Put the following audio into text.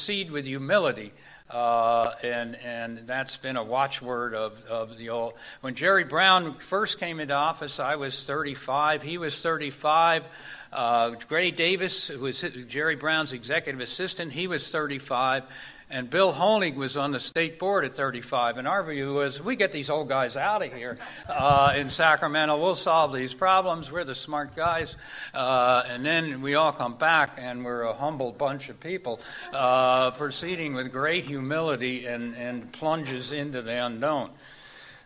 proceed with humility. And that's been a watchword of the old. When Jerry Brown first came into office, I was 35. He was 35. Grady Davis, who was Jerry Brown's executive assistant, he was 35. And Bill Honig was on the state board at 35. And our view was, we get these old guys out of here in Sacramento, we'll solve these problems. We're the smart guys. And then we all come back, and we're a humble bunch of people proceeding with great humility and plunges into the unknown.